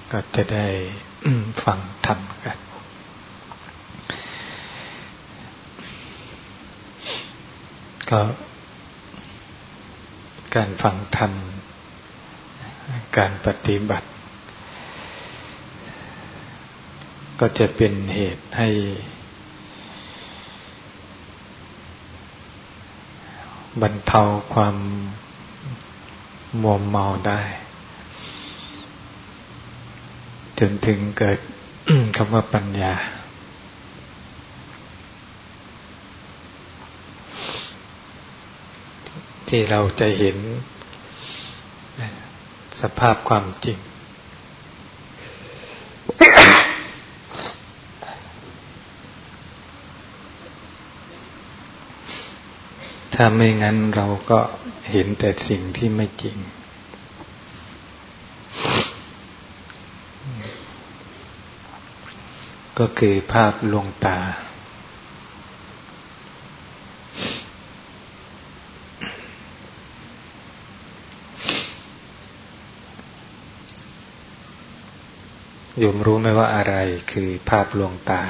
ก็จะได้ ฟังธรรมกันก็การฟังธรรมการปฏิบัติก็จะเป็นเหตุให้บรรเทาความมัวเมาได้จนถึงเกิด คำว่าปัญญาที่เราจะเห็นสภาพความจริง ถ้าไม่งั้นเราก็เห็นแต่สิ่งที่ไม่จริงก็คือภาพลวงตาโยมรู้ไหมว่าอะไรคือภาพลวงตา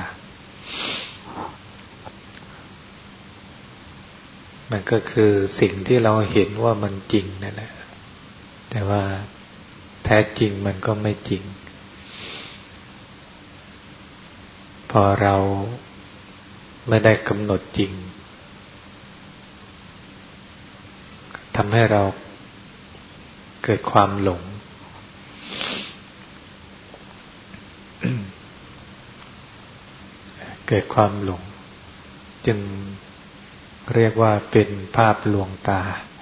มันก็คือสิ่งที่เราเห็นว่ามันจริงนั่นแหละแต่ว่าแท้จริงมันก็ไม่จริงพอเราไม่ได้กำหนดจริงทำให้เราเกิดความหลงเกิดความหลงจึงเรียกว่าเป็นภาพลวงตา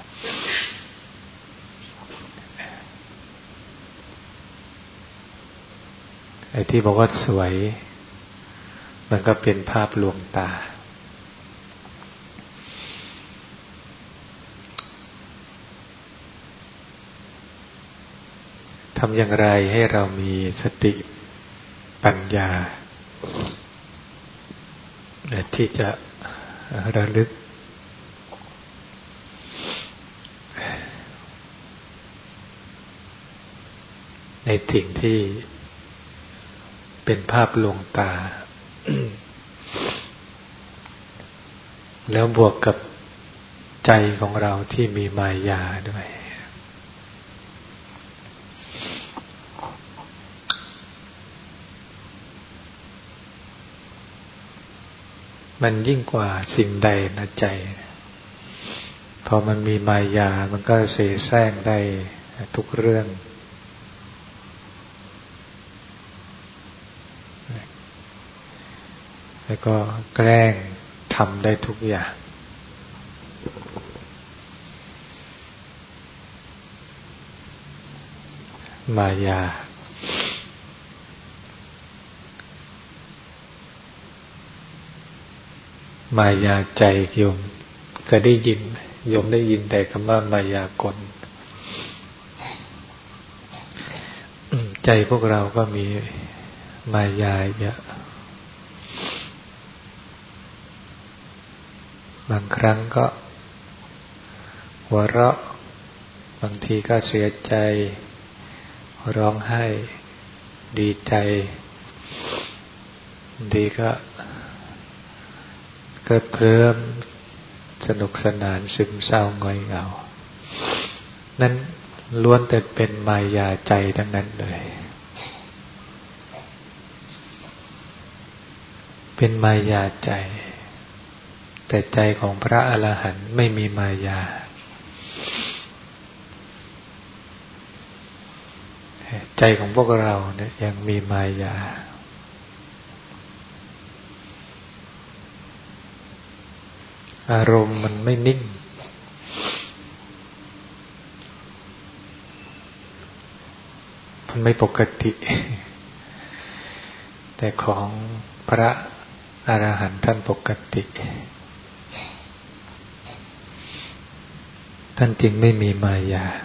ไอ้ที่บอกว่าสวยมันก็เป็นภาพลวงตาทำอย่างไรให้เรามีสติปัญญาที่จะระลึกในสิ่งที่เป็นภาพลวงตา แล้วบวกกับใจของเราที่มีมายาด้วยมันยิ่งกว่าสิ่งใดนะใจพอมันมีมายามันก็เสแสร้งได้ทุกเรื่องแล้วก็แกล้งทำได้ทุกอย่างมายามายาใจโยมเคยได้ยินโยมได้ยินแต่คำว่ามายากลใจพวกเราก็มีมายาเยอะบางครั้งก็หัวเราะบางทีก็เสียใจร้องไห้ดีใจดีก็เคลิ้มสนุกสนานซึมเศร้าหงอยเหงานั้นล้วนแต่เป็นมายาใจทั้งนั้นเลยเป็นมายาใจแต่ใจของพระอรหันต์ไม่มีมายาใจของพวกเราเนี่ยยังมีมายาอารมณ์มันไม่นิ่งมันไม่ปกติแต่ของพระอรหันต์ท่านปกติท่านจึงไม่มีมายา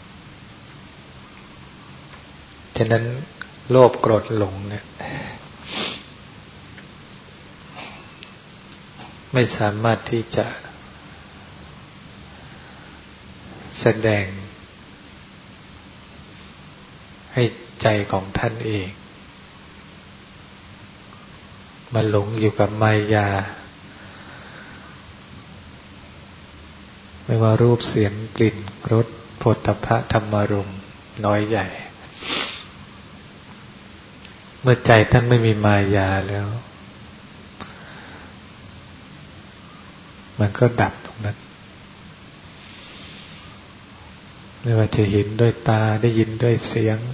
ฉะนั้นโลภโกรธหลงเนี่ยไม่สามารถที่จะแสดงให้ใจของท่านเองมันหลงอยู่กับมายาไม่ว่ารูปเสียงกลิ่นรสโผฏฐัพพะธรรมารมณ์น้อยใหญ่เมื่อใจท่านไม่มีมายาแล้วมันก็ดับตรงนั้นไม่ว่าจะเห็นด้วยตาได้ยินด้วยเสียง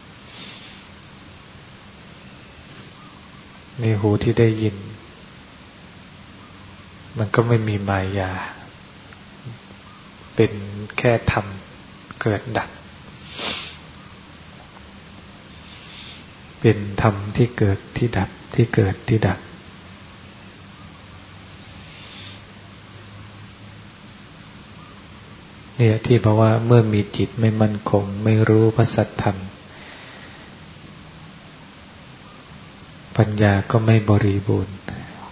ในหูที่ได้ยินมันก็ไม่มีมายาเป็นแค่ธรรมเกิดดับเป็นธรรมที่เกิดที่ดับที่เกิดที่ดับเนี่ยที่บอกว่าเมื่อมีจิตไม่มั่นคงไม่รู้พระสัทธรรมปัญญาก็ไม่บริบูรณ์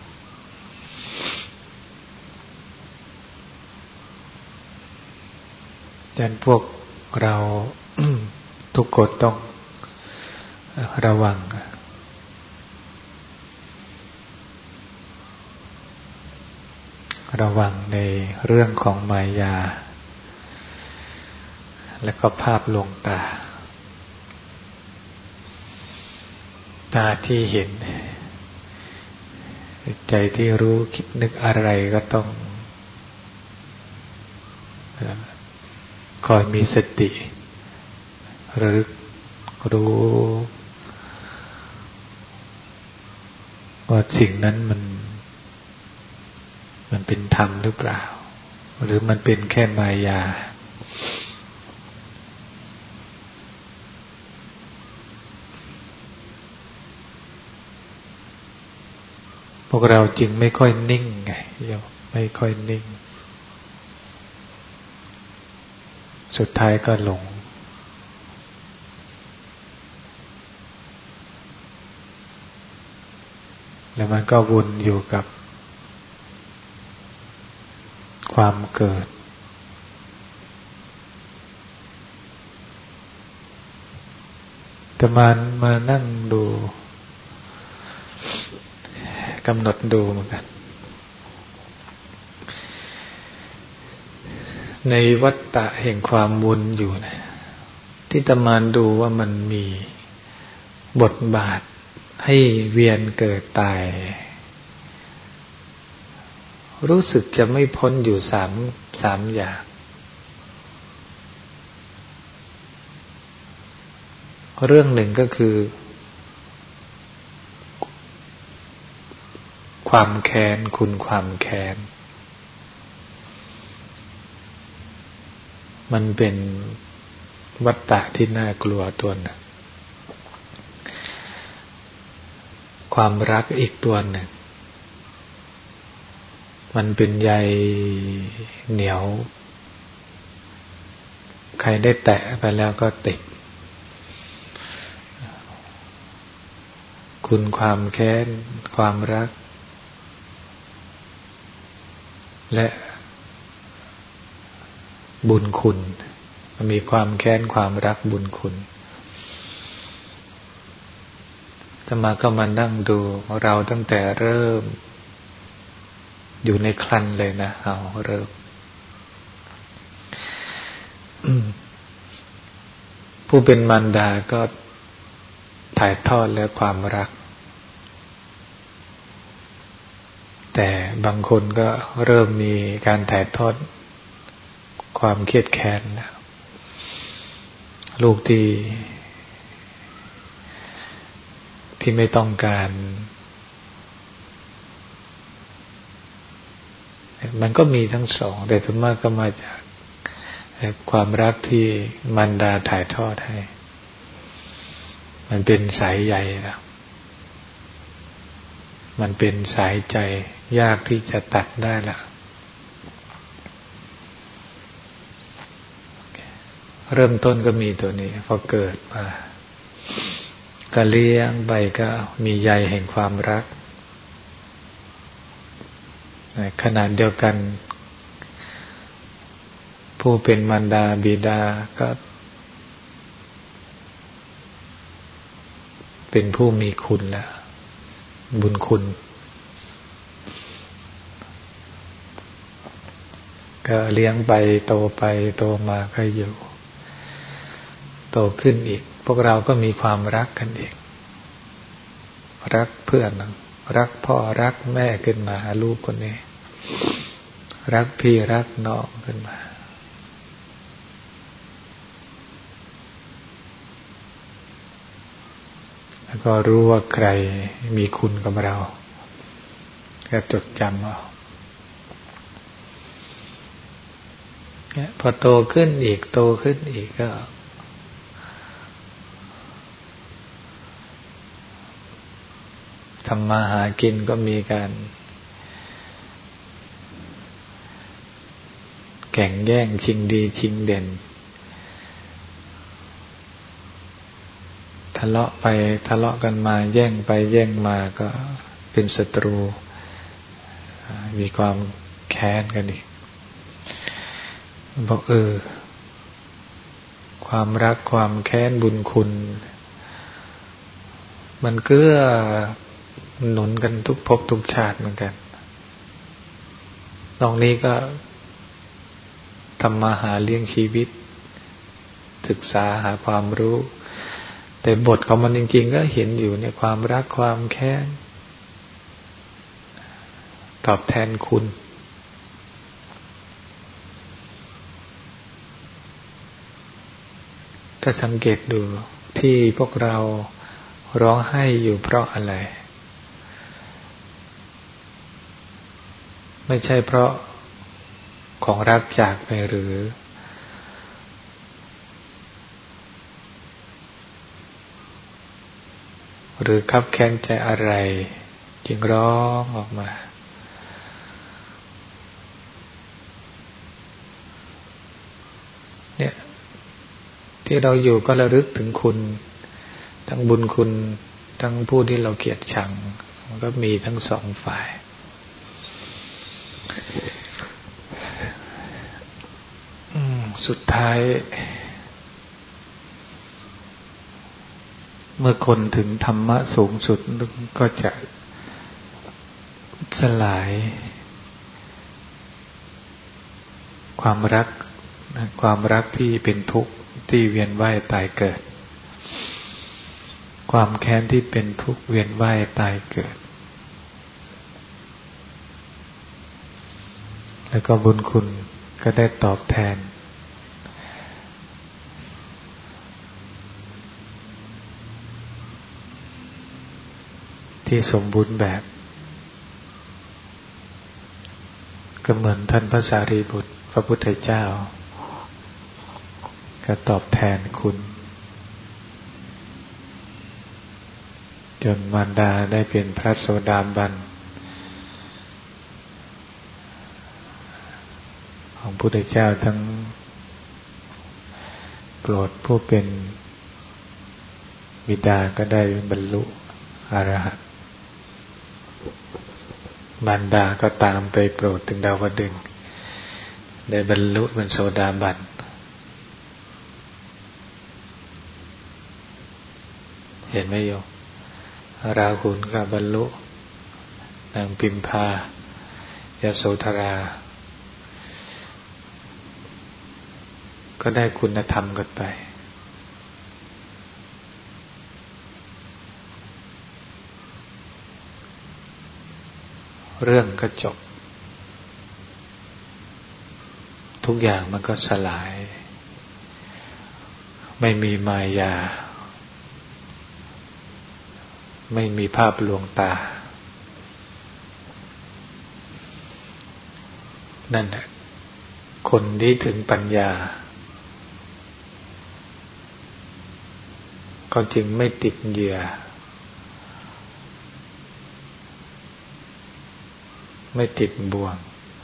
ดังนั้นพวกเรา ทุกคนต้องระวังในเรื่องของมายาและก็ภาพลวงตาที่เห็นใจที่รู้คิดนึกอะไรก็ต้องคอยมีสติระลึกรู้ว่าสิ่งนั้นมันเป็นธรรมหรือเปล่าหรือมันเป็นแค่มายาพวกเราจึงไม่ค่อยนิ่งไงไม่ค่อยนิ่งสุดท้ายก็หลงแล้วมันก็วนอยู่กับความเกิดแต่มานั่งดูกำหนดดูเหมือนกันในวัฏฏะแห่งความวนอยู่นะที่ตมานดูว่ามันมีบทบาทให้เวียนเกิดตายรู้สึกจะไม่พ้นอยู่สามอย่างเรื่องหนึ่งก็คือความแค้นคุณความแค้นมันเป็นวัฏฏะที่น่ากลัวตัวหนึ่งความรักอีกตัวหนึ่งมันเป็นใยเหนียวใครได้แตะไปแล้วก็ติดคุณความแค้นความรักและบุญคุณมีความแค้นความรักบุญคุณอาตมาก็มานั่งดูเราตั้งแต่เริ่มอยู่ในครรภ์เลยนะเริ่มผู้เป็นมารดาก็ถ่ายทอดแล้วความรักแต่บางคนก็เริ่มมีการถ่ายทอดความเครียดแค้นนะลูกที่ไม่ต้องการมันก็มีทั้งสองแต่ส่วนมากก็มาจากความรักที่มารดาถ่ายทอดให้มันเป็นสายใยนะมันเป็นสายใจยากที่จะตัดได้ละเริ่มต้นก็มีตัวนี้พอเกิดมาก็เลี้ยงไปก็มีใยแห่งความรักขณะเดียวกันผู้เป็นมารดาบิดาก็เป็นผู้มีคุณแล้วบุญคุณก็เลี้ยงไปโตไปโตมาก็อยู่โตขึ้นอีกพวกเราก็มีความรักกันอีกรักเพื่อนรักพ่อรักแม่ขึ้นมาลูกคนนี้รักพี่รักน้องขึ้นมาแล้วก็รู้ว่าใครมีคุณกับเราก็จดจำเอาพอโตขึ้นอีกโตขึ้นอีกก็ทำมาหากินก็มีการแข่งแย่งชิงดีชิงเด่นทะเลาะไปทะเลาะกันมาแย่งไปแย่งมาก็เป็นศัตรูมีความแค้นกันอีกบอกความรักความแค้นบุญคุณมันเกื้อหนุนกันทุกภพทุกชาติเหมือนกันตรงนี้ก็ทำมาหาเลี้ยงชีวิตศึกษาหาความรู้แต่บทของมันจริงๆก็เห็นอยู่ในความรักความแค้นตอบแทนคุณก็สังเกตดูที่พวกเราร้องไห้อยู่เพราะอะไรไม่ใช่เพราะของรักจากไปหรือคับแค้นใจอะไรจึงร้องออกมาเนี่ยที่เราอยู่ก็ระลึกถึงคุณทั้งบุญคุณทั้งผู้ที่เราเกลียดชังมันก็มีทั้งสองฝ่ายสุดท้ายเมื่อคนถึงธรรมะสูงสุดก็จะสลายความรักที่เป็นทุกข์ที่เวียนว่ายตายเกิดความแค้นที่เป็นทุกข์เวียนว่ายตายเกิดแล้วก็บุญคุณก็ได้ตอบแทนที่สมบูรณ์แบบก็เหมือนท่านพระสารีบุตรพระพุทธเจ้าก็ตอบแทนคุณจนมารดาได้เป็นพระโสดาบันของพระพุทธเจ้าทั้งโปรดผู้เป็นบิดาก็ได้บรรลุอรหันต์มารดาก็ตามไปโปรดถึงดาวดึงส์ได้บรรลุเป็นโสดาบันเห็นไหมโยมราหุลก็บรรลุนางพิมพายโสธราก็ได้คุณธรรมกันไปเรื่องก็จบทุกอย่างมันก็สลายไม่มีมายาไม่มีภาพลวงตานั่นแหละคนที่ถึงปัญญาก็จึงไม่ติดเหยื่อไม่ติดบ่วง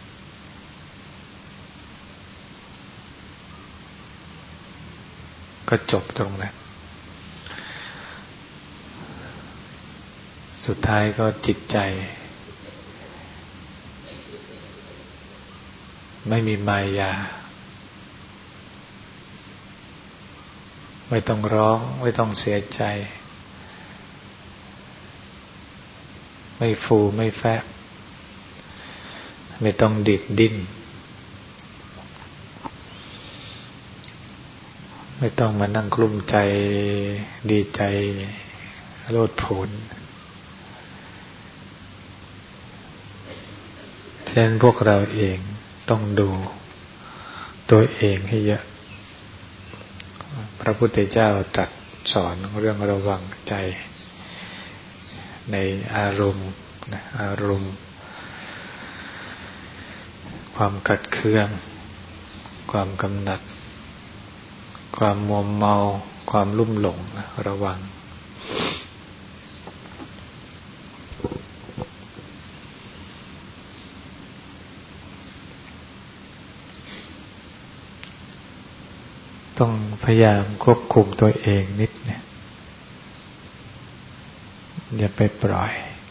ก็จบตรงนั้นสุดท้ายก็จิตใจไม่มีมายาไม่ต้องร้องไม่ต้องเสียใจไม่ฟูไม่แฟบไม่ต้องดิดดิ้นไม่ต้องมานั่งกลุ้มใจดีใจโลดโผนฉะนั้นพวกเราเองต้องดูตัวเองให้เยอะพระพุทธเจ้าตรัสสอนเรื่องระวังใจในอารมณ์อารมณ์ความขัดเคืองความกำหนัดความมัวเมาความลุ่มหลงระวังต้องพยายามควบคุมตัวเองนิดเนี่ยอย่าไปปล่อย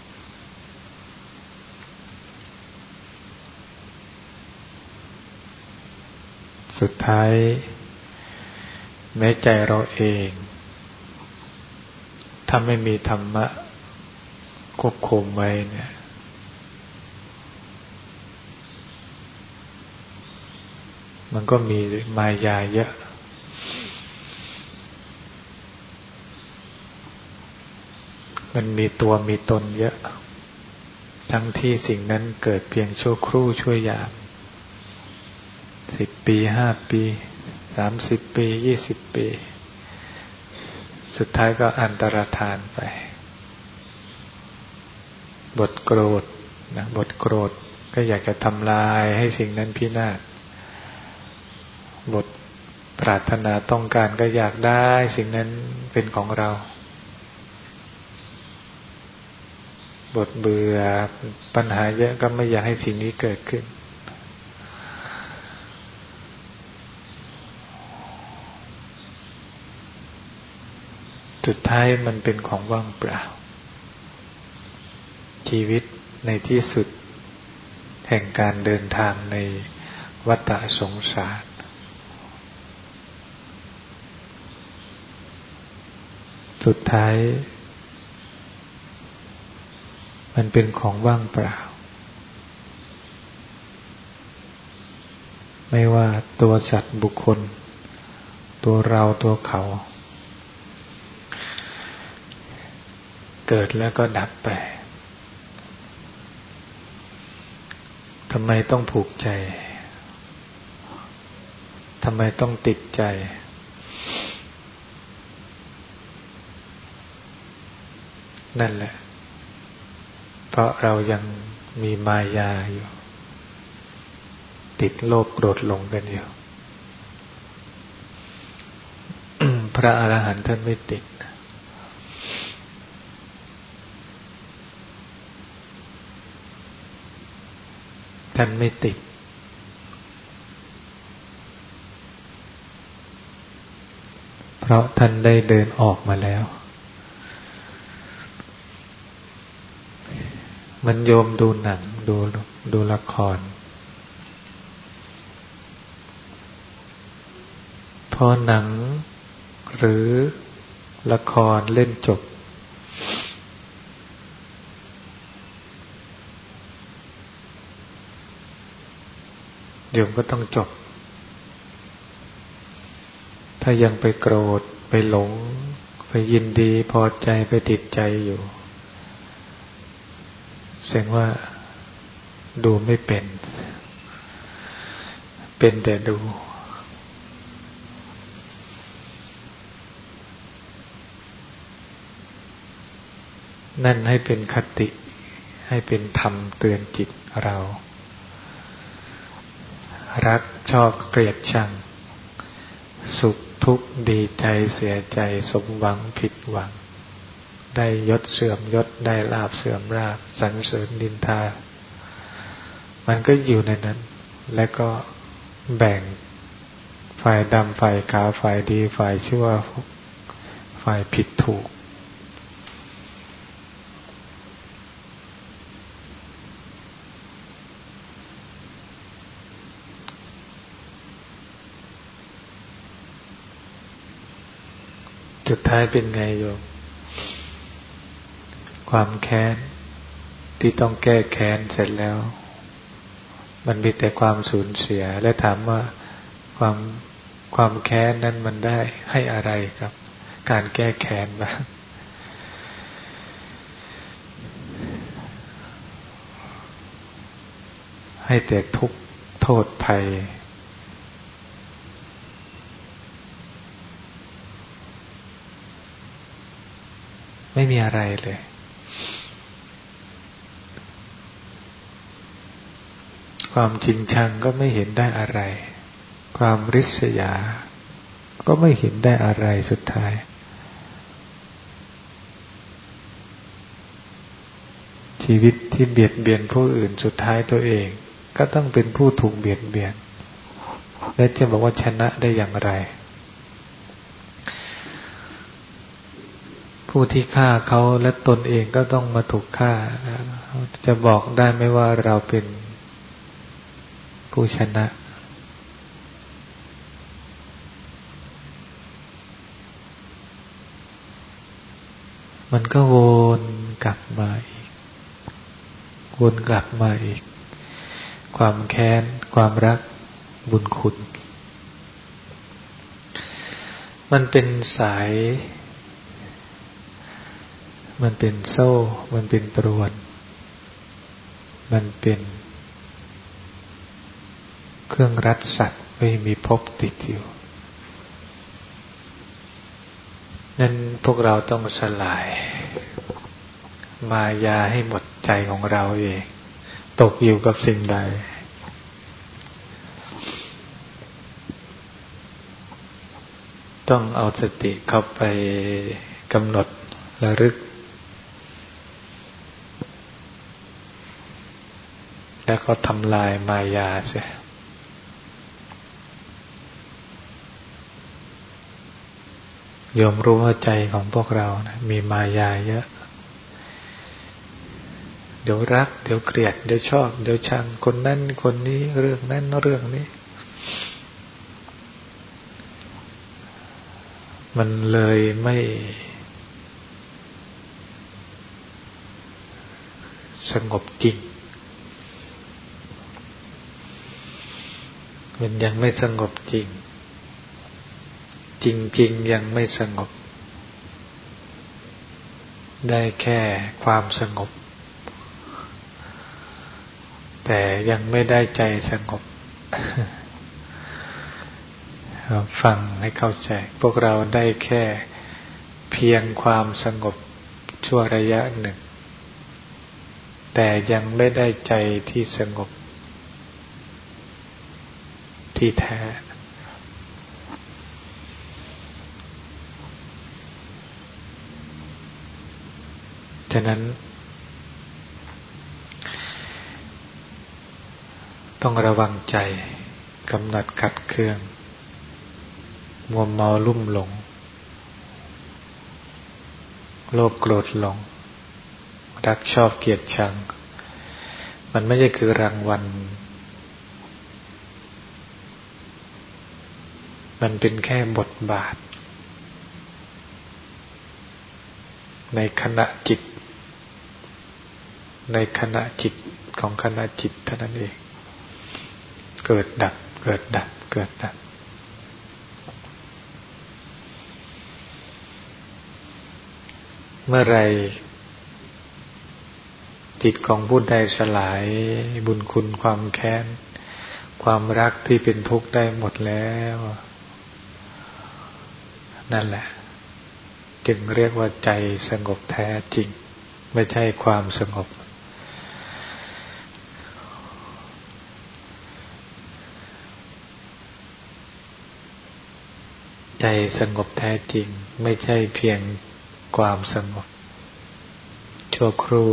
สุดท้ายแม้ใจเราเองถ้าไม่มีธรรมะควบคุมไว้เนี่ยมันก็มีมายาเยอะมันมีตัวมีตนเยอะทั้งที่สิ่งนั้นเกิดเพียงชั่วครู่ชั่วยาม10 ปี5 ปี30 ปี20 ปีสุดท้ายก็อันตรธานไปบทโกรธนะบทโกรธก็อยากจะทำลายให้สิ่งนั้นพินาศบทปรารถนาต้องการก็อยากได้สิ่งนั้นเป็นของเราบทเบื่อปัญหาเยอะก็ไม่อยากให้สิ่งนี้เกิดขึ้นสุดท้ายมันเป็นของว่างเปล่าชีวิตในที่สุดแห่งการเดินทางในวัฏสงสารสุดท้ายมันเป็นของว่างเปล่าไม่ว่าตัวสัตว์บุคคลตัวเราตัวเขาเกิดแล้วก็ดับไปทำไมต้องผูกใจทำไมต้องติดใจนั่นแหละเพราะเรายังมีมายาอยู่ติดโลภโกรธหลงกันอยู่ พระอรหันต์ท่านไม่ติดท่านไม่ติดเพราะท่านได้เดินออกมาแล้วมันโยมดูหนังดูละครพอหนังหรือละครเล่นจบโยมก็ต้องจบถ้ายังไปโกรธไปหลงไปยินดีพอใจไปติดใจอยู่แสดงว่าดูไม่เป็นแต่ดูนั่นให้เป็นคติให้เป็นธรรมเตือนจิตเรารักชอบเกลียดชังสุขทุกข์ดีใจเสียใจสมหวังผิดหวังได้ยศเสื่อมยศได้ลาภเสื่อมลาภสรรเสริญนินทามันก็อยู่ในนั้นและก็แบ่งฝ่ายดำฝ่ายขาวฝ่ายดีฝ่ายชั่วฝ่ายผิดถูกสุดท้ายเป็นไงโยมความแค้นที่ต้องแก้แค้นเสร็จแล้วมันมีแต่ความสูญเสียและถามว่าความแค้นนั้นมันได้ให้อะไรกับการแก้แค้นบ้างให้แต่ทุกข์โทษภัยไม่มีอะไรเลยความจริงชังก็ไม่เห็นได้อะไรความริษยาก็ไม่เห็นได้อะไรสุดท้ายชีวิตที่เบียดเบียนผู้อื่นสุดท้ายตัวเองก็ต้องเป็นผู้ถูกเบียดเบียนและจะบอกว่าชนะได้อย่างไรผู้ที่ฆ่าเขาและตนเองก็ต้องมาถูกฆ่าจะบอกได้ไหมว่าเราเป็นผู้ชนะมันก็วนกลับมาอีกวนกลับมาอีกความแค้นความรักบุญคุณมันเป็นสายมันเป็นโซ่มันเป็นตรวนมันเป็นเครื่องรัดสัตว์ไม่มีภพติดอยู่นั้นพวกเราต้องสลายมายาให้หมดใจของเราเองตกอยู่กับสิ่งใดต้องเอาสติเข้าไปกำหนดระลึกแล้วก็ทำลายมายาเสียโยมรู้ว่าใจของพวกเรานะมีมายาเยอะเดี๋ยวรักเดี๋ยวเกลียดเดี๋ยวชอบเดี๋ยวชังคนนั้นคนนี้เรื่องนั้นเรื่องนี้มันเลยไม่สงบจริงมันยังไม่สงบจริงจริงๆยังไม่สงบได้แค่ความสงบแต่ยังไม่ได้ใจสงบฟังให้เข้าใจพวกเราได้แค่เพียงความสงบชั่วระยะหนึ่งแต่ยังไม่ได้ใจที่สงบที่แท้ฉะนั้นต้องระวังใจกำหนัดขัดเคืองมัวเมาลุ่มหลงโลภโกรธหลงรักชอบเกลียดชังมันไม่ใช่คือรางวัลมันเป็นแค่บทบาทในขณะจิตของขณะจิตเท่านั้นเองเกิดดับเกิดดับเกิดดับเมื่อไรจิตของผู้ใดสลายบุญคุณความแค้นความรักที่เป็นทุกข์ได้หมดแล้วนั่นแหละจึงเรียกว่าใจสงบแท้จริงไม่ใช่ความสงบใจสงบแท้จริงไม่ใช่เพียงความสงบชั่วครู่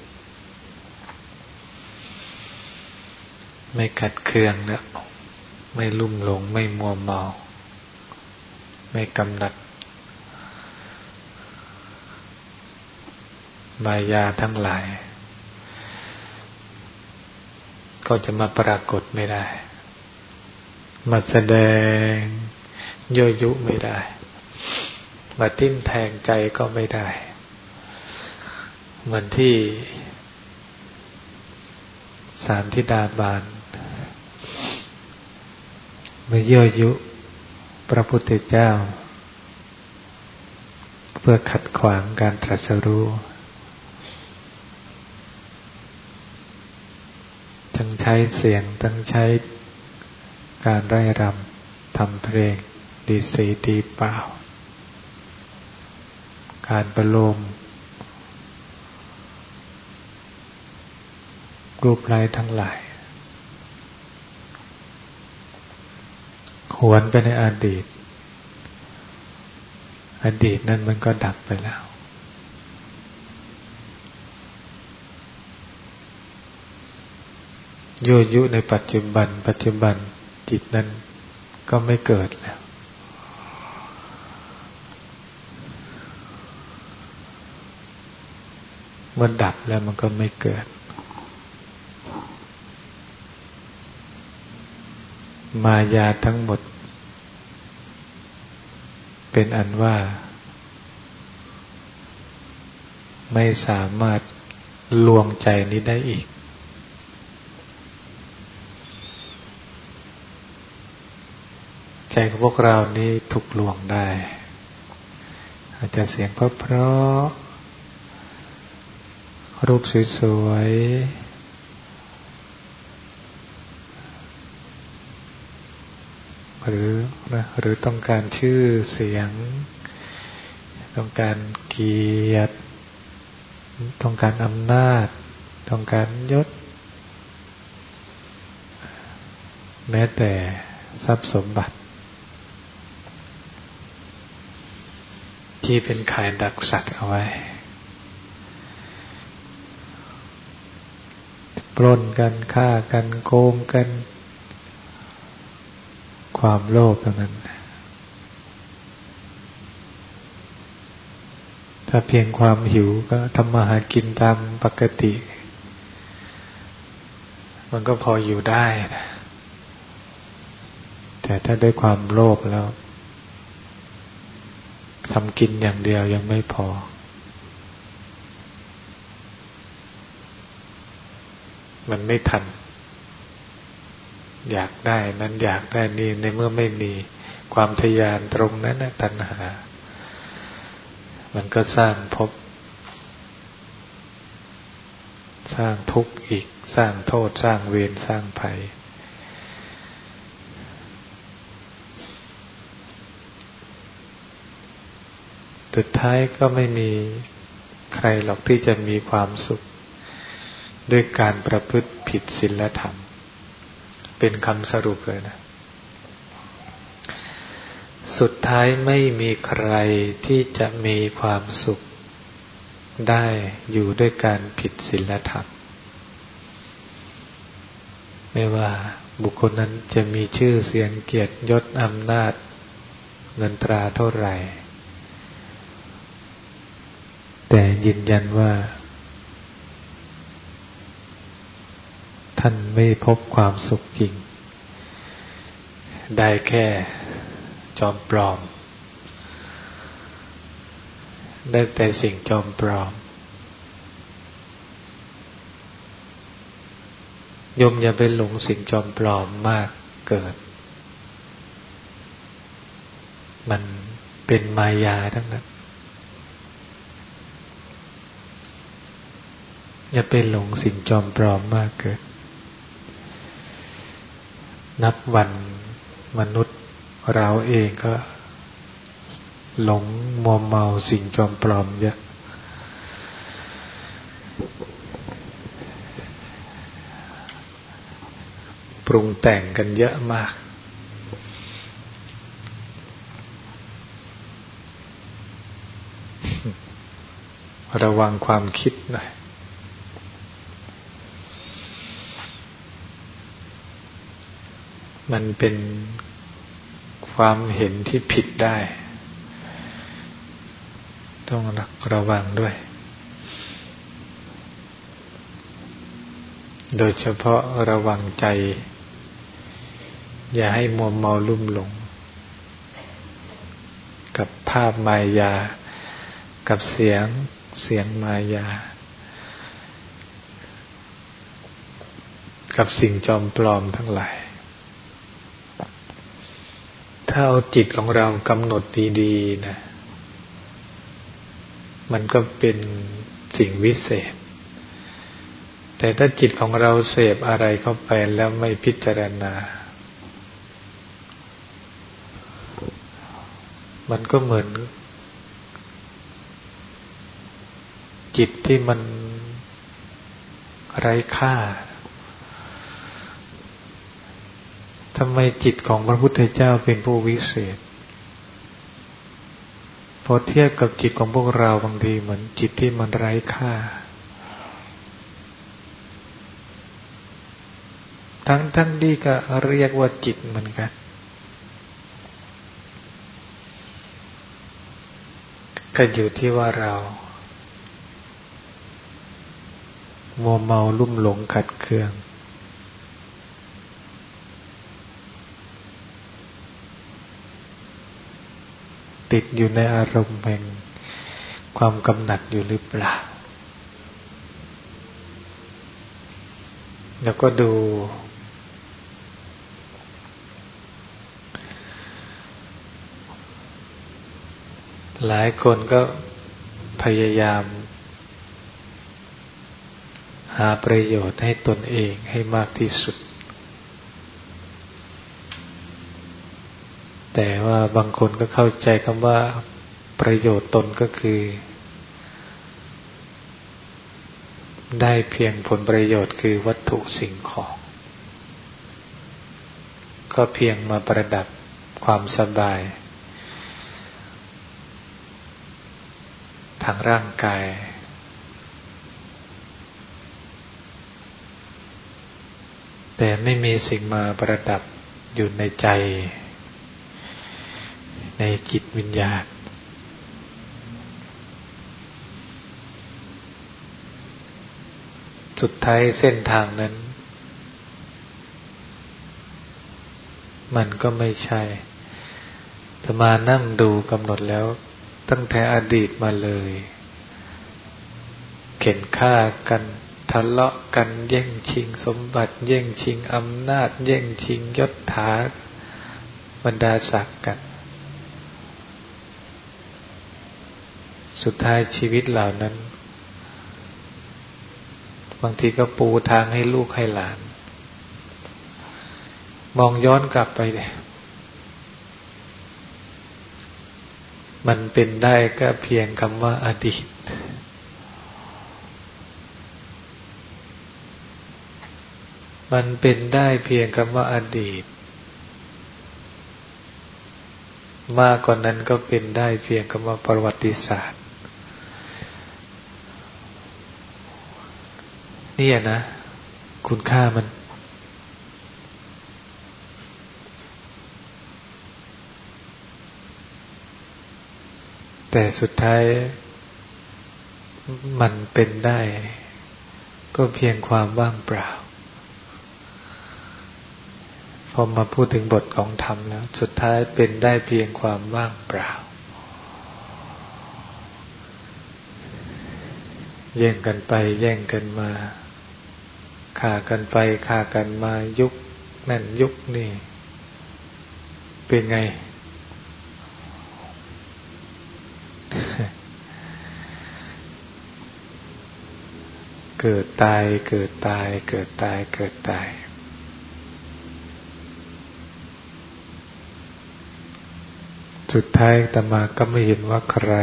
ไม่ขัดเคืองนะไม่ลุ่มหลงไม่มัวเมาไม่กำหนัดมายาทั้งหลายก็จะมาปรากฏไม่ได้มาแสดงยั่วยุไม่ได้มาทิ่มแทงใจก็ไม่ได้เหมือนที่ 3 ธิดาบาลมายั่วยุพระพุทธเจ้าเพื่อขัดขวางการตรัสรู้ทั้งใช้เสียงทั้งใช้การไร่รำทำเพลงดีสีดีเปล่าการประโลมรูปไร้ทั้งหลายหวนไปในอดีตนั้นมันก็ดับไปแล้วยั่วยุในปัจจุบันจิตนั้นก็ไม่เกิดแล้วเมื่อดับแล้วมันก็ไม่เกิดมายาทั้งหมดเป็นอันว่าไม่สามารถลวงใจนี้ได้อีกใจของพวกเรานี้ถูกลวงได้อาจจะเสียงเพราะรูปสวยหรือต้องการชื่อเสียงต้องการเกียรติต้องการอำนาจต้องการยศแม้แต่ทรัพย์สมบัติที่เป็นข่ายดักสัตว์เอาไว้ปล้นกันฆ่ากันโกงกันความโลภตรงนั้นถ้าเพียงความหิวก็ทำมาหากินตามปกติมันก็พออยู่ได้นะแต่ถ้าด้วยความโลภแล้วทำกินอย่างเดียวยังไม่พอมันไม่ทันอยากได้นั้นอยากได้นี่ในเมื่อไม่มีความทยานตรงนั้นนะตัณหามันก็สร้างภพสร้างทุกข์อีกสร้างโทษสร้างเวรสร้างภัยสุดท้ายก็ไม่มีใครหรอกที่จะมีความสุขด้วยการประพฤติผิดศีลธรรมเป็นคำสรุปเลยนะสุดท้ายไม่มีใครที่จะมีความสุขได้อยู่ด้วยการผิดศีลธรรมไม่ว่าบุคคลนั้นจะมีชื่อเสียงเกียรติยศอำนาจเงินตราเท่าไหร่แต่ยืนยันว่าท่านไม่พบความสุขจริงได้แค่จอมปลอมได้แต่สิ่งจอมปลอมโยมอย่าไปหลงสิ่งจอมปลอมมากเกิดมันเป็นมายาทั้งนั้นอย่าไปหลงสิ่งจอมปลอมมากเกิดนับวันมนุษย์เราเองก็หลงมัวเมาสิ่งจอมปลอมเยอะปรุงแต่งกันเยอะมากระวังความคิดหน่อยมันเป็นความเห็นที่ผิดได้ต้องระวังด้วยโดยเฉพาะระวังใจอย่าให้มัวเมาลุ่มหลงกับภาพมายากับเสียงมายากับสิ่งจอมปลอมทั้งหลายถ้าเอาจิตของเรากำหนดดีๆนะมันก็เป็นสิ่งวิเศษแต่ถ้าจิตของเราเสพอะไรเข้าไปแล้วไม่พิจารณามันก็เหมือนจิตที่มันไร้ค่าทำไมจิตของพระพุทธเจ้าเป็นผู้วิเศษพอเทียบกับจิตของพวกเราบางทีเหมือนจิตที่มันไร้ค่าทั้งที่ก็เรียกว่าจิตเหมือนกันก็อยู่ที่ว่าเรามัวเมาลุ่มหลงขัดเคืองติดอยู่ในอารมณ์แห่งความกำหนัดอยู่หรือเปล่าแล้วก็ดูหลายคนก็พยายามหาประโยชน์ให้ตนเองให้มากที่สุดแต่ว่าบางคนก็เข้าใจคำว่าประโยชน์ตนก็คือได้เพียงผลประโยชน์คือวัตถุสิ่งของก็เพียงมาประดับความสบายทางร่างกายแต่ไม่มีสิ่งมาประดับอยู่ในใจในจิตวิญญาณสุดท้ายเส้นทางนั้นมันก็ไม่ใช่แต่มานั่งดูกำหนดแล้วตั้งแต่อดีตมาเลยเข็นฆ่ากันทะเลาะกันแย่งชิงสมบัติแย่งชิงอำนาจแย่งชิงยศถาบรรดาศักดิ์กันสุดท้ายชีวิตเหล่านั้นบางทีก็ปูทางให้ลูกให้หลานมองย้อนกลับไปเลยมันเป็นได้ก็เพียงคำว่าอดีตมันเป็นได้เพียงคำว่าอดีตมากกว่านั้นก็เป็นได้เพียงคำว่าประวัติศาสตร์เนี่ยนะคุณค่ามันแต่สุดท้ายมันเป็นได้ก็เพียงความว่างเปล่าพอมาพูดถึงบทของธรรมแล้วสุดท้ายเป็นได้เพียงความว่างเปล่าแย่งกันไปแย่งกันมาฆ่ากันไปฆ่ากันมายุคนั่นยุคนี่เป็นไง เกิดตายเกิดตายเกิดตายเกิดตายสุดท้ายอาตมาก็ไม่เห็นว่าใคร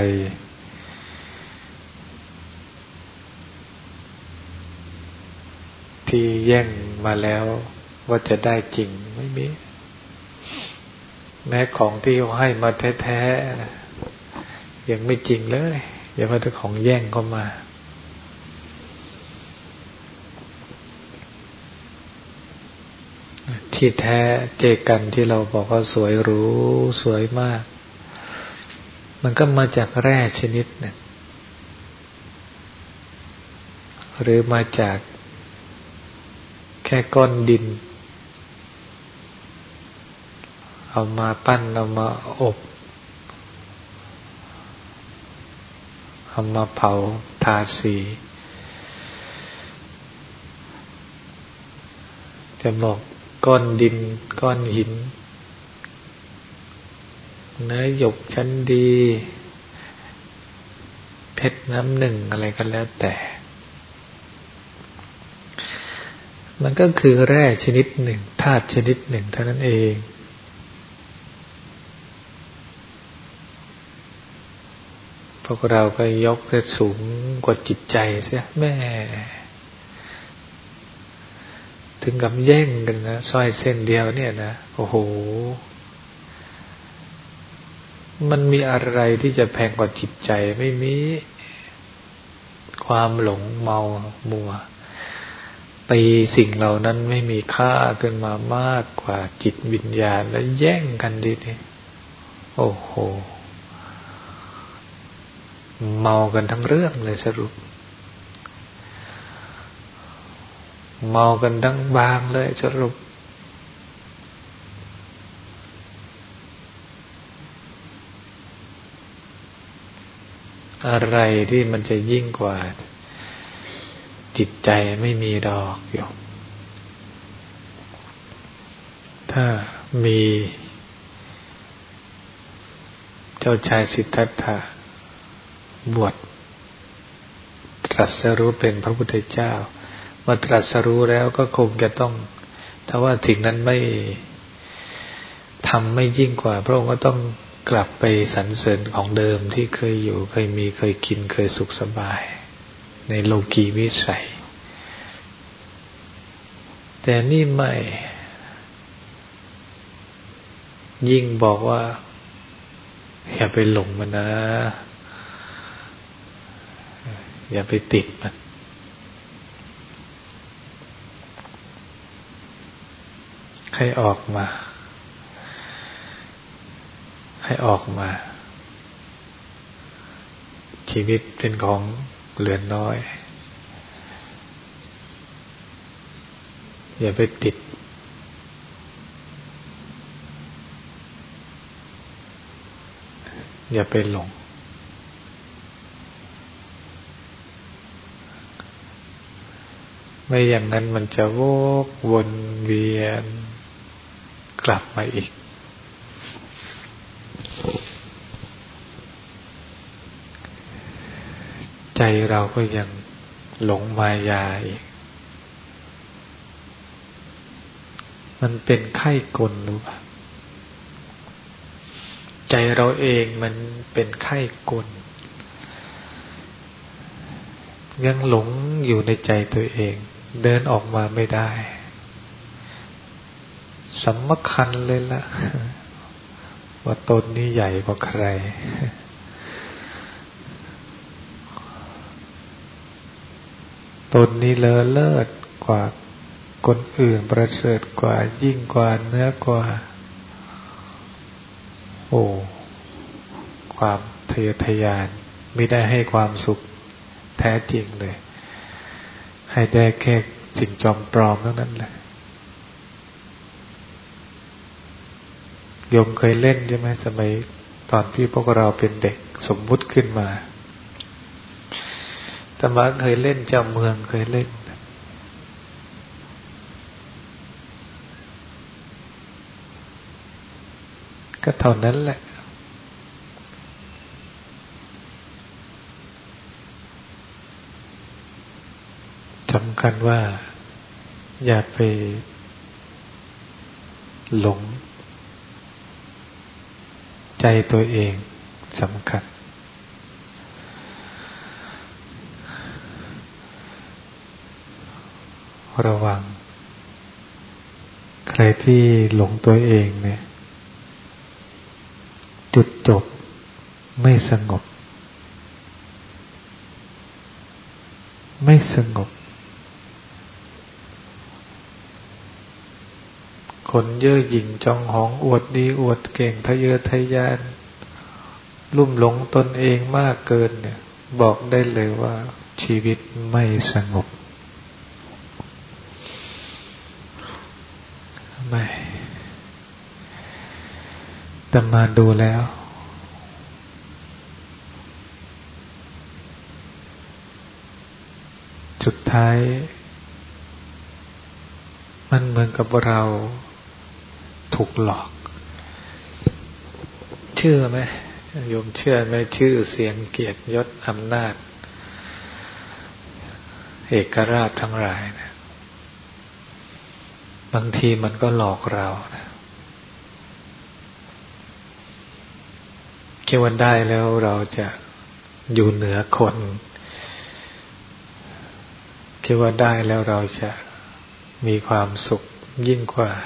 ที่แย่งมาแล้วว่าจะได้จริงไม่มีแม้ของที่เขาให้มาแท้ๆยังไม่จริงเลยอย่าว่าแต่ของแย่งเข้ามาที่แท้เจกันที่เราบอกว่าสวยหรูสวยมากมันก็มาจากแร่ชนิดหนึ่งหรือมาจากแค่ก้อนดินเอามาปั้นเอามาอบเอามาเผาทาสีจะบอกก้อนดินก้อนหินเนื้อหยกชั้นดีเพชรน้ำหนึ่งอะไรก็แล้วแต่มันก็คือแร่ชนิดหนึ่งธาตุชนิดหนึ่งเท่านั้นเองพวกเราก็ยกให้สูงกว่าจิตใจเสียแม่ถึงกับแย่งกันนะสร้อยเส้นเดียวเนี่ยนะโอ้โหมันมีอะไรที่จะแพงกว่าจิตใจไม่มีความหลงเมามัวตีสิ่งเหล่านั้นไม่มีค่าขึ้นมามากกว่าจิตวิญญาณแล้วแย่งกันดิเนี่ยโอ้โหเมากันทั้งเรื่องเลยสรุปเมากันทั้งบางเลยสรุปอะไรที่มันจะยิ่งกว่าจิตใจไม่มีดอกโยมถ้ามีเจ้าชายสิทธัตถะบวชตรัสรู้เป็นพระพุทธเจ้าเมื่อตรัสรู้แล้วก็คงจะต้องถ้าว่าสิ่งนั้นไม่ทำไม่ยิ่งกว่าพระองค์ก็ต้องกลับไปสรรเสริญของเดิมที่เคยอยู่เคยมีเคยกินเคยสุขสบายในโลกีวิสัยแต่นี่ไม่ยิ่งบอกว่าอย่าไปหลงมันนะอย่าไปติดมันให้ออกมาชีวิตเป็นของเหลือน้อยอย่าไปติดอย่าไปหลงไม่อย่างนั้นมันจะวกวนเวียนกลับมาอีกใจเราก็ยังหลงมายาอีกมันเป็นไข้กลรู้ป่ะใจเราเองมันเป็นไข้กลยังหลงอยู่ในใจตัวเองเดินออกมาไม่ได้สำคัญเลยล่ะว่าตนนี้ใหญ่กว่าใครตนนี้เลอเลิศกว่าคนอื่นประเสริฐกว่ายิ่งกว่าเนื้อกว่าโอ้ความทะเยอทะยานไม่ได้ให้ความสุขแท้จริงเลยให้ได้แค่สิ่งจอมปลอมเท่านั้นแหละโยมเคยเล่นใช่ไหมสมัยตอนที่พวกเราเป็นเด็กสมมุติขึ้นมาอาตมาเคยเล่นเจ้าเมืองเคยเล่นก็เท่านั้นแหละสำคัญว่าอย่าไปหลงใจตัวเองสำคัญระวังใครที่หลงตัวเองเนี่ยจุดจบไม่สงบคนเย่อหยิ่งจองหองอวดดีอวดเก่งทะเยอทะยานลุ่มหลงตนเองมากเกินเนี่ยบอกได้เลยว่าชีวิตไม่สงบไม่แต่มาดูแล้วสุดท้ายมมันเหมือนกับเราถูกหลอกเชื่อไหมโยมเชื่อไหมชื่อเสียงเกียรติยศอำนาจเอกราชทั้งหลายนะบางทีมันก็หลอกเรานะคิดว่าได้แล้วเราจะอยู่เหนือคนคิดว่าได้แล้วเราจะมีความสุขยิ่งกว่า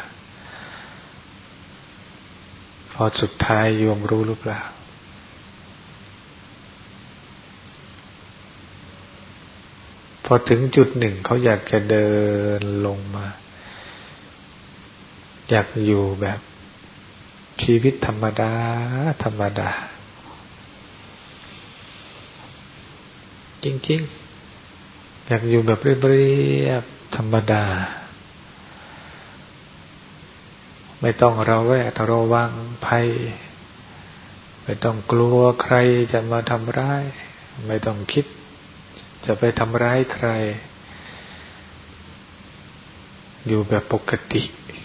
พอสุดท้ายโยมรู้หรือเปล่าพอถึงจุดหนึ่งเขาอยากจะเดินลงมาอยากอยู่แบบชีวิตธรรมดาธรรมดาจริงๆอยากอยู่แบบเรียบๆธรรมดาไม่ต้องระแวดระวังภัยไม่ต้องกลัวใครจะมาทำร้ายไม่ต้องคิดจะไปทำร้ายใครอยู่แบบปกติ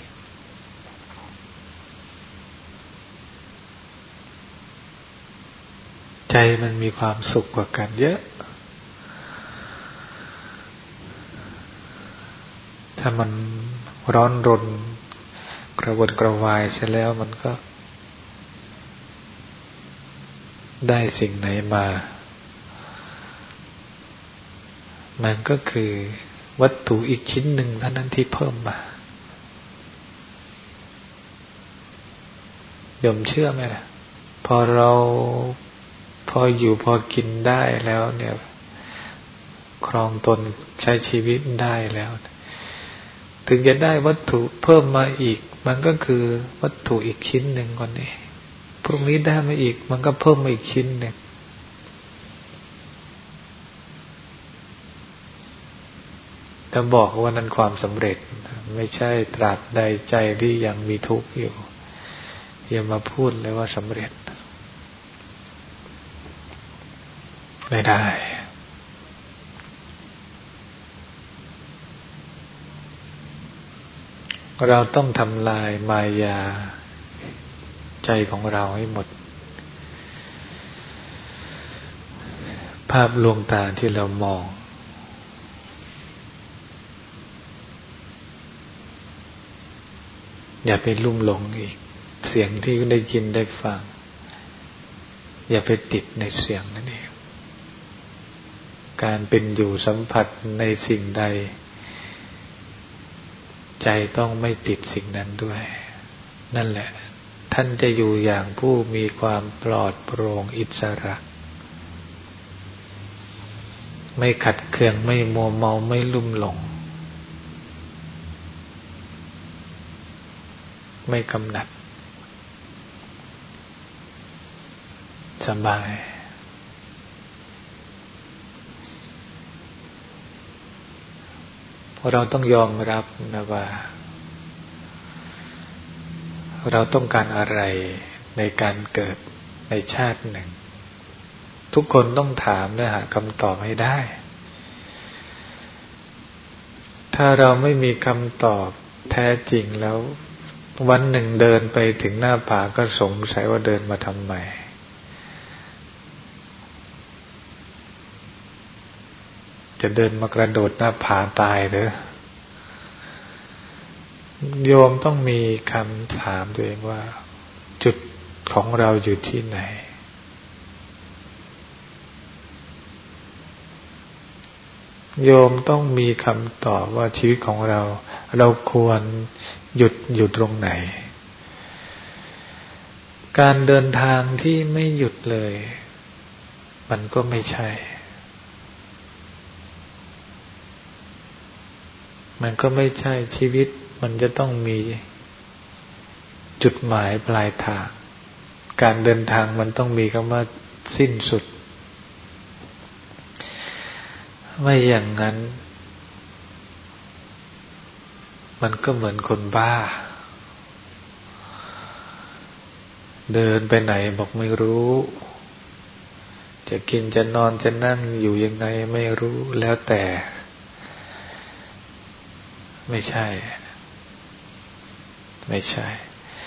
ใจมันมีความสุขกว่ากันเยอะถ้ามันร้อนรนกระวนกระวายเสร็จแล้วมันก็ได้สิ่งไหนมามันก็คือวัตถุอีกชิ้นหนึ่งเท่านั้นที่เพิ่มมาโยมเชื่อไหมล่ะพออยู่พอกินได้แล้วเนี่ยครองตนใช้ชีวิตได้แล้วถึงจะได้วัตถุเพิ่มมาอีกมันก็คือวัตถุอีกชิ้นหนึ่งก่อนนี่พรุ่งนี้ได้มาอีกมันก็เพิ่มมาอีกชิ้นหนึ่งแต่บอกว่านั้นความสำเร็จไม่ใช่ตราบใดใจที่ยังมีทุกข์อยู่อย่ามาพูดเลยว่าสำเร็จไม่ได้เราต้องทำลายมายาใจของเราให้หมดภาพลวงตาที่เรามองอย่าไปลุ่มหลงอีกเสียงที่ได้ยินได้ฟังอย่าไปติดในเสียงนั่นเองการเป็นอยู่สัมผัสในสิ่งใดใจต้องไม่ติดสิ่งนั้นด้วยนั่นแหละท่านจะอยู่อย่างผู้มีความปลอดโปร่งอิสระไม่ขัดเคืองไม่มัวเมาไม่ลุ่มหลงไม่กำหนัดสบายเราต้องยอมรับนะว่าเราต้องการอะไรในการเกิดในชาติหนึ่งทุกคนต้องถามและหาคำตอบให้ได้ถ้าเราไม่มีคำตอบแท้จริงแล้ววันหนึ่งเดินไปถึงหน้าผาก็สงสัยว่าเดินมาทำไมจะเดินมากระโดดหน้าผาตายเหรอโยมต้องมีคำถามตัวเองว่าจุดของเราอยู่ที่ไหนโยมต้องมีคำตอบว่าชีวิตของเราควรหยุดอยู่ตรงไหนการเดินทางที่ไม่หยุดเลยมันก็ไม่ใช่มันก็ไม่ใช่ชีวิตมันจะต้องมีจุดหมายปลายทางการเดินทางมันต้องมีคำว่าสิ้นสุดไม่อย่างนั้นมันก็เหมือนคนบ้าเดินไปไหนบอกไม่รู้จะกินจะนอนจะนั่งอยู่ยังไงไม่รู้แล้วแต่ไม่ใช่ไม่ใช่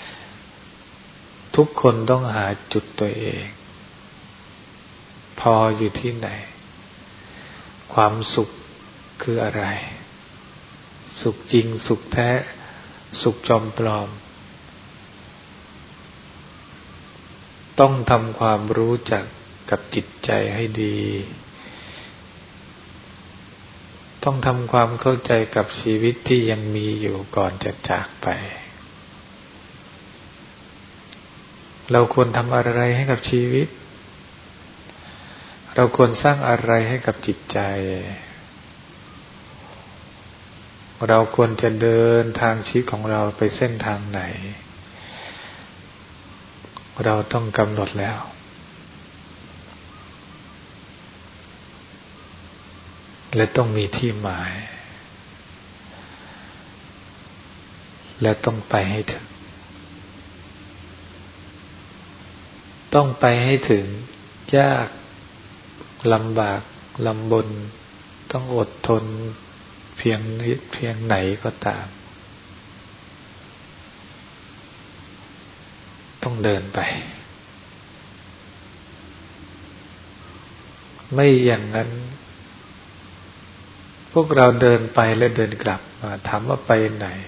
ทุกคนต้องหาจุดตัวเองพออยู่ที่ไหนความสุขคืออะไรสุขจริงสุขแท้สุขจอมปลอมต้องทำความรู้จักกับจิตใจให้ดีต้องทำความเข้าใจกับชีวิตที่ยังมีอยู่ก่อนจะจากไปเราควรทำอะไรให้กับชีวิตเราควรสร้างอะไรให้กับจิตใจเราควรจะเดินทางชีวิตของเราไปเส้นทางไหนเราต้องกำหนดแล้วและต้องมีที่หมายและต้องไปให้ถึงต้องไปให้ถึงยากลำบากลำบนต้องอดทนเพียงนิดเพียงไหนก็ตามต้องเดินไปไม่อย่างนั้นพวกเราเดินไปและเดินกลับมาถามว่าไปไหน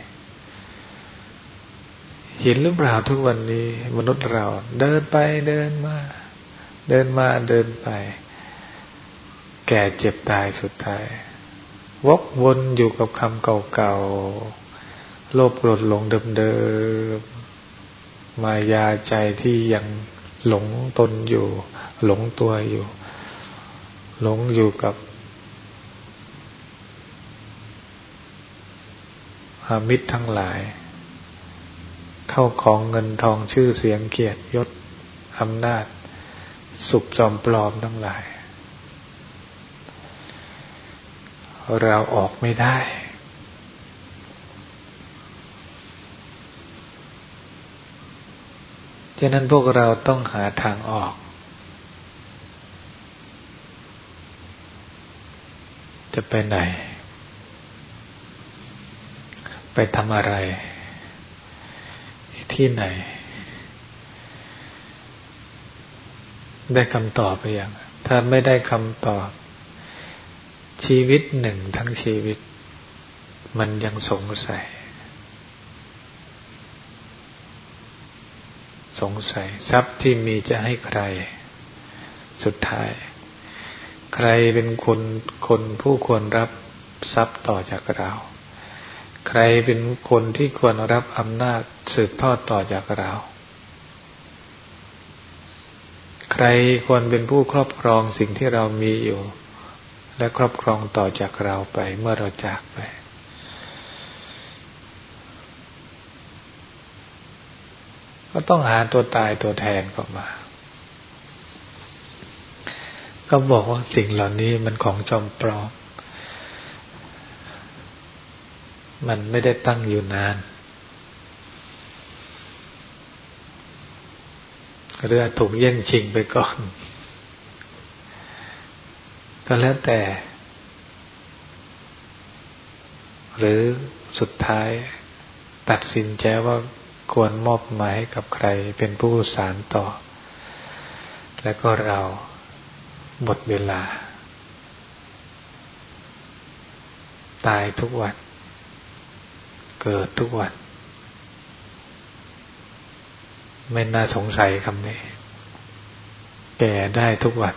เห็นหรือเปล่าทุกวันนี้มนุษย์เราเดินไปเดินมาเดินมาเดินไปแก่เจ็บตายสุดท้ายวกวนอยู่กับคำเก่าๆโลภโกรธหลงเดิมๆมายาใจที่ยังหลงตนอยู่หลงตัวอยู่หลงอยู่กับมิตรทั้งหลายเข้าของเงินทองชื่อเสียงเกียรติยศอำนาจสุขจอมปลอมทั้งหลายเราออกไม่ได้ฉะนั้นพวกเราต้องหาทางออกจะไปไหนไปทำอะไรที่ไหนได้คำตอบไปยังถ้าไม่ได้คำตอบชีวิตหนึ่งทั้งชีวิตมันยังสงสัยทรัพย์ที่มีจะให้ใครสุดท้ายใครเป็นคนผู้ควรรับทรัพย์ต่อจากเราใครเป็นคนที่ควรรับอำนาจสืบทอดต่อจากเราใครควรเป็นผู้ครอบครองสิ่งที่เรามีอยู่และครอบครองต่อจากเราไปเมื่อเราจากไปก็ต้องหาตัวตายตัวแทนเข้ามาก็บอกว่าสิ่งเหล่านี้มันของจอมปลอมมันไม่ได้ตั้งอยู่นานหรือถูกแย่งชิงไปก่อนก็แล้วแต่หรือสุดท้ายตัดสินใจว่าควรมอบหมายให้กับใครเป็นผู้สานต่อและก็เราหมดเวลาตายทุกวันเกิดทุกวันไม่น่าสงสัยคำนี้แก่ได้ทุกวัน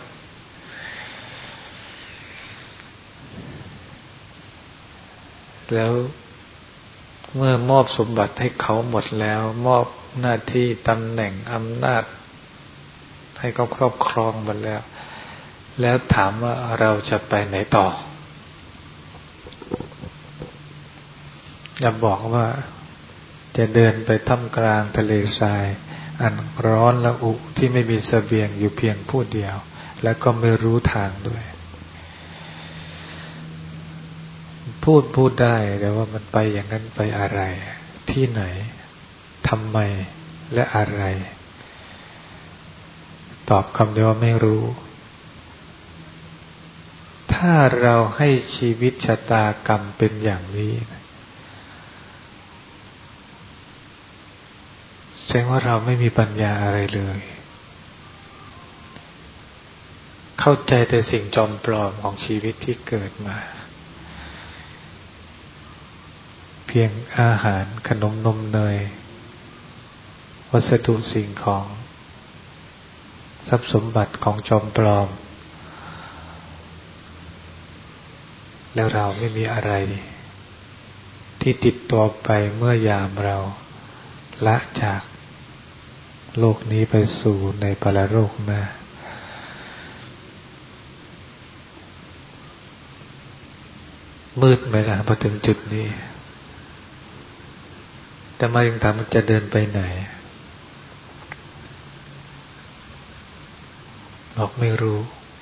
แล้วเมื่อมอบสมบัติให้เขาหมดแล้วมอบหน้าที่ตำแหน่งอำนาจให้เขาครอบครองหมดแล้วถามว่าเราจะไปไหนต่ออย่าบอกว่าจะเดินไปท่ามกลางทะเลทรายอันร้อนระอุที่ไม่มีเสบียงอยู่เพียงผู้เดียวและก็ไม่รู้ทางด้วยพูดได้แต่ว่ามันไปอย่างนั้นไปอะไรที่ไหนทำไมและอะไรตอบคำเดียวว่าไม่รู้ถ้าเราให้ชีวิตชะตากรรมเป็นอย่างนี้ดงว่าเราไม่มีปัญญาอะไรเลยเข้าใจแต่สิ่งจอมปลอมของชีวิตที่เกิดมาเพียงอาหารขนมนมเนยวัสดุสิ่งของทรัพย์สมบัติของจอมปลอมแล้วเราไม่มีอะไรที่ติดตัวไปเมื่อยามเราละจากโลกนี้ไปสู่ในปรโลกหน้ามืดไหมล่ะพอถึงจุดนี้แต่มายังถามมันจะเดินไปไหนบอกไม่รู้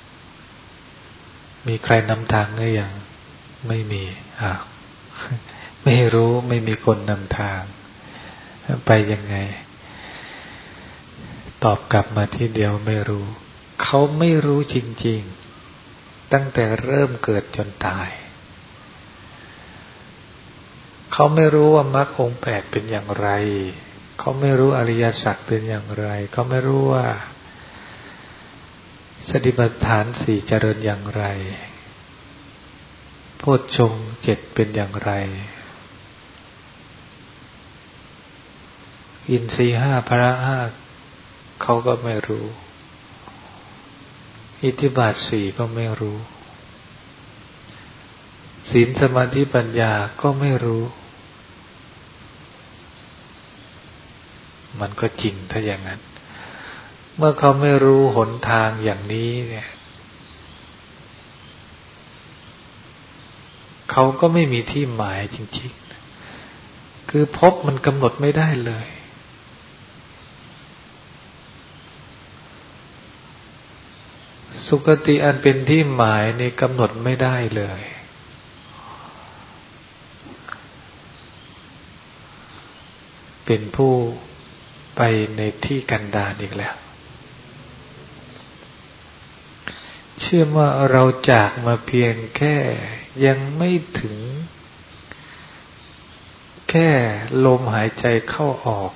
มีใครนำทางหรือยังไม่มีไม่รู้ไม่มีคนนำทางไปยังไงตอบกลับมาทีเดียวไม่รู้เขาไม่รู้จริงๆตั้งแต่เริ่มเกิดจนตายเขาไม่รู้ว่ามรรคองค์ 8เป็นอย่างไรเขาไม่รู้อริยสัจเป็นอย่างไรเขาไม่รู้ว่าสติปัฏฐาน 4เจริญอย่างไรโพชฌงค์ 7เป็นอย่างไรอินทรีย์ 5พละ5เขาก็ไม่รู้อิทธิบาท 4ก็ไม่รู้ศีลสมาธิปัญญาก็ไม่รู้มันก็จริงถ้าอย่างนั้นเมื่อเขาไม่รู้หนทางอย่างนี้เนี่ยเขาก็ไม่มีที่หมายจริงๆคือภพมันกำหนดไม่ได้เลยสุคติอันเป็นที่หมายนี่กำหนดไม่ได้เลยเป็นผู้ไปในที่กันดารอีกแล้วเชื่อว่าเราจากมาเพียงแค่ยังไม่ถึงแค่ลมหายใจเข้าออก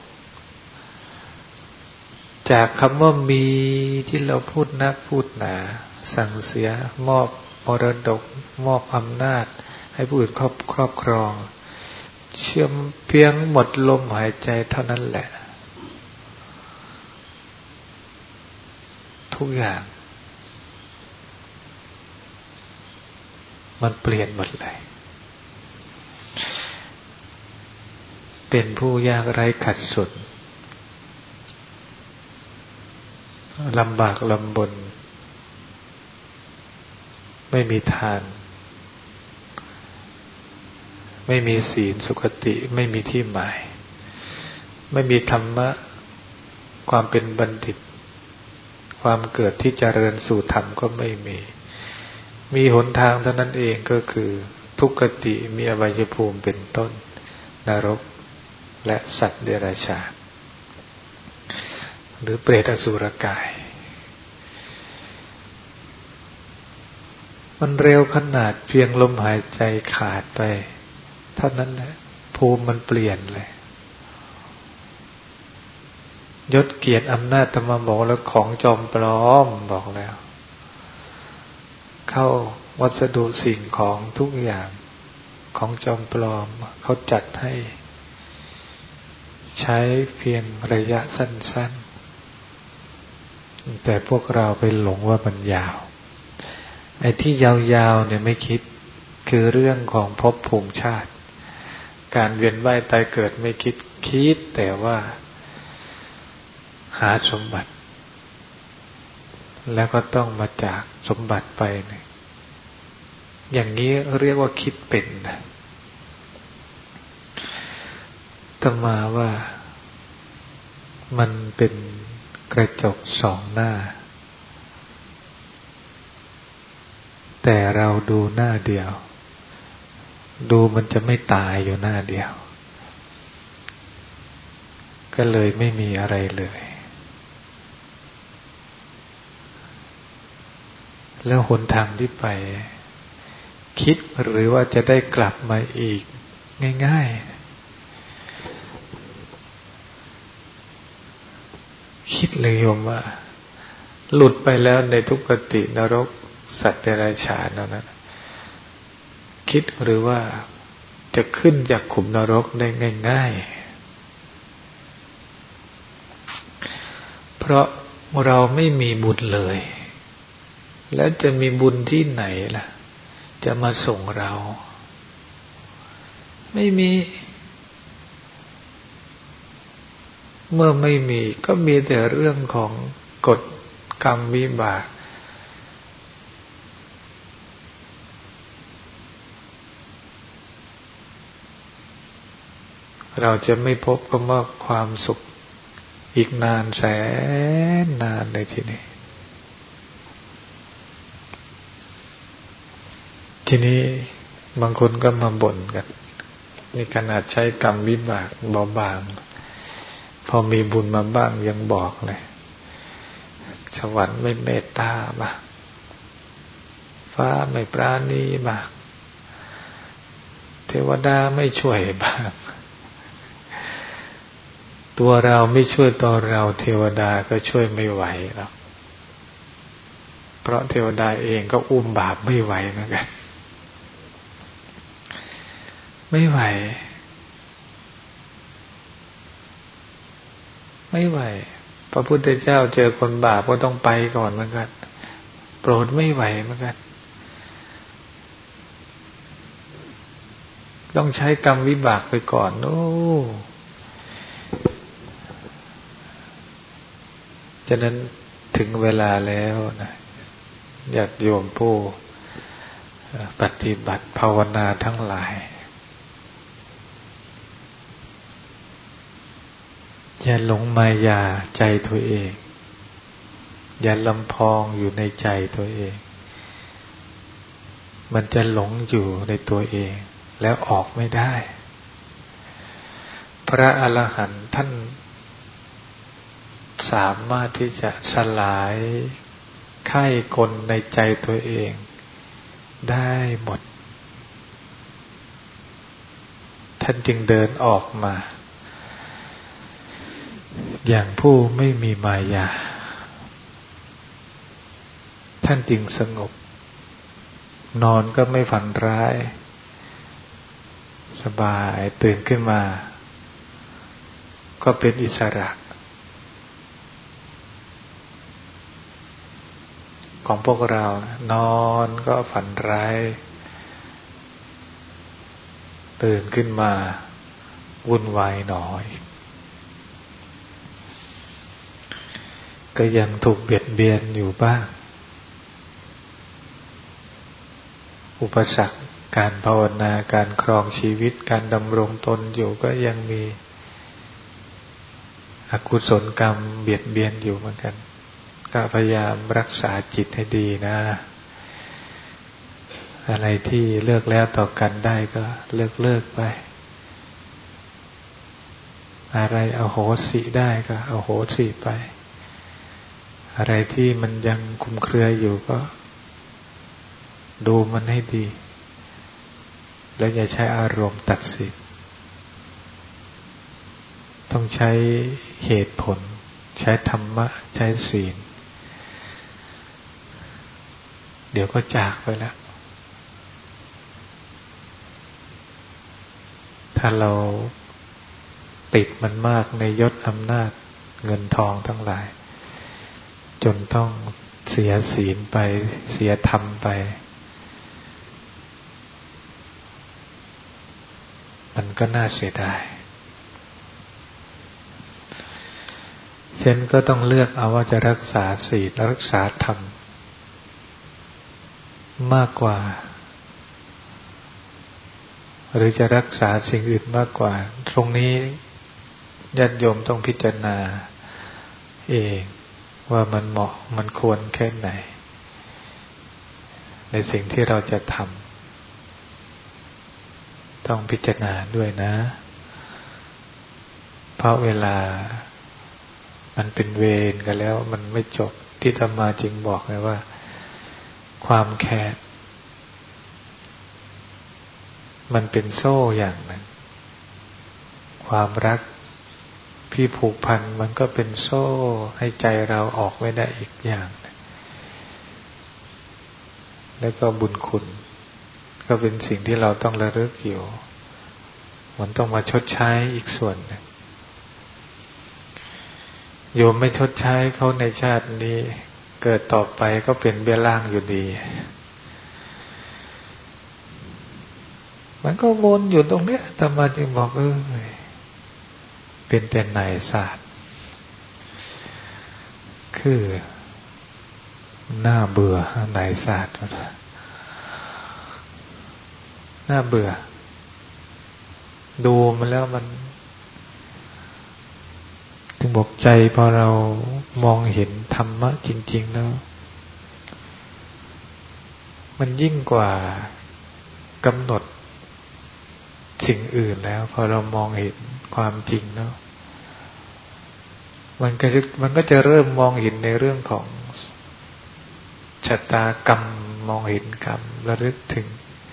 จากคำว่ามีที่เราพูดนักพูดหนาสั่งเสียมอบมรดกมอบอำนาจให้ผู้อื่นครอบครองเชื่อเพียงหมดลมหายใจเท่านั้นแหละทุกอย่างมันเปลี่ยนหมดเลยเป็นผู้ยากไร้ขัดสนลำบากลำบนไม่มีทานไม่มีศีลสุคติไม่มีที่หมายไม่มีธรรมะความเป็นบัณฑิตความเกิดที่เจริญสู่ธรรมก็ไม่มีหนทางเท่านั้นเองก็คือทุกขติมีอบายภูมิเป็นต้นนรกและสัตว์เดรัจฉานหรือเปรตอสุรกายมันเร็วขนาดเพียงลมหายใจขาดไปเท่านั้นแหละภูมิมันเปลี่ยนเลยยศเกียรติอำนาจธรรมบอกแล้วของจอมปลอมบอกแล้วเข้าวัสดุสิ่งของทุกอย่างของจอมปลอมเขาจัดให้ใช้เพียงระยะสั้นๆแต่พวกเราไปหลงว่ามันยาวไอ้ที่ยาวๆเนี่ยไม่คิดคือเรื่องของภพภูมิชาติการเวียนว่ายตายเกิดไม่คิดแต่ว่าหาสมบัติแล้วก็ต้องมาจากสมบัติไปเนี่ยอย่างนี้เรียกว่าคิดเป็นนะแต่มาว่ามันเป็นกระจกสองหน้าแต่เราดูหน้าเดียวดูมันจะไม่ตายอยู่หน้าเดียวก็เลยไม่มีอะไรเลยแล้วหนทางที่ไปคิดหรือว่าจะได้กลับมาอีกง่ายคิดเลยโยมว่าหลุดไปแล้วในทุกขตินรกสัตว์เดรัจฉานแล้วนะคิดหรือว่าจะขึ้นจากขุมนรกได้ง่ายๆเพราะเราไม่มีบุญเลยแล้วจะมีบุญที่ไหนล่ะจะมาส่งเราไม่มีเมื่อไม่มีก็มีแต่เรื่องของกฎกรรมวิบากเราจะไม่พบคำว่าความสุขอีกนานแสนนานเลยทีนี้บางคนก็มาบ่นกันนี่ขนาดใช้กรรมวิบากเบาบางพอมีบุญมาบ้างยังบอกเลยสวรรค์ไม่เมตตาบ้างฟ้าไม่ปราณีบ้างเทวดาไม่ช่วยบ้างตัวเราไม่ช่วยตัวเราเทวดาก็ช่วยไม่ไหวหรอกเพราะเทวดาเองก็อุ้มบาปไม่ไหวเหมือนกันไม่ไหวพระพุทธเจ้าเจอคนบาปก็ต้องไปก่อนเหมือนกันโปรดไม่ไหวเหมือนกันต้องใช้กรรมวิบากไปก่อนโอ้ฉะนั้นถึงเวลาแล้วนะญาติโยมผู้ปฏิบัติภาวนาทั้งหลายอย่าหลงมายาใจตัวเองอย่าลำพองอยู่ในใจตัวเองมันจะหลงอยู่ในตัวเองแล้วออกไม่ได้พระอรหันต์ท่านสามารถที่จะสลายไข้กลในใจตัวเองได้หมดท่านจึงเดินออกมาอย่างผู้ไม่มีมายาท่านจึงสงบนอนก็ไม่ฝันร้ายสบายตื่นขึ้นมาก็เป็นอิสระของพวกเรานอนก็ฝันร้ายตื่นขึ้นมาวุ่นวายหน่อยก็ยังถูกเบียดเบียนอยู่บ้างอุปสรรคการภาวนาการครองชีวิตการดำรงตนอยู่ก็ยังมีอกุศลกรรมเบียดเบียนอยู่เหมือนกันก็พยายามรักษาจิตให้ดีนะอะไรที่เลิกแล้วต่อกันได้ก็เลิกไปอะไรอโหสิได้ก็อโหสิไปอะไรที่มันยังคลุมเครืออยู่ก็ดูมันให้ดีแล้วอย่าใช้อารมณ์ตัดสินต้องใช้เหตุผลใช้ธรรมะใช้ศีลเดี๋ยวก็จากไปแล้วถ้าเราติดมันมากในยศอำนาจเงินทองทั้งหลายจนต้องเสียศีลไปเสียธรรมไปมันก็น่าเสียดายฉะนั้นก็ต้องเลือกเอาว่าจะรักษาศีลรักษาธรรมมากกว่าหรือจะรักษาสิ่งอื่นมากกว่าตรงนี้ญาติโยมต้องพิจารณาเองว่ามันเหมาะมันควรแค่ไหนในสิ่งที่เราจะทำต้องพิจารณาด้วยนะเพราะเวลามันเป็นเวรกันแล้วมันไม่จบที่ธรรมาจึงบอกเลยว่าความแค้นมันเป็นโซ่อย่างหนึ่งความรักเที่ผูกพันมันก็เป็นโซ่ให้ใจเราออกไม่ได้อีกอย่างแล้วก็บุญคุณก็เป็นสิ่งที่เราต้องระลึกอยู่มันต้องมาชดใช้อีกส่วนหนึ่งโยมไม่ชดใช้เขาในชาตินี้เกิดต่อไปก็เป็นเบี้ยล่างอยู่ดีมันก็วนอยู่ตรงเนี้ยธรรมะจึงบอกเป็นแต่นายศาสตร์คือน่าเบื่อนายศาสตร์น่าเบื่อดูมันแล้วมันถึงบอกใจพอเรามองเห็นธรรมะจริงๆแล้วมันยิ่งกว่ากำหนดสิ่งอื่นแล้วพอเรามองเห็นความจริงแล้วมันก็จะเริ่มมองเห็นในเรื่องของชะตากรรมมองเห็นกรรมระลึกถึง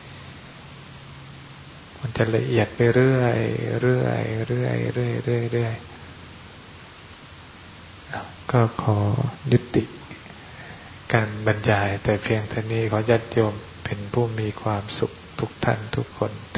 มันจะละเอียดไปเรื่อยเรื่อยเรื่อยเรื่อยเรื่อยเรื่อยก็ขอยุติการบรรยายแต่เพียงเท่านี้ขอญาติโยมเป็นผู้มีความสุขทุกท่านทุกคน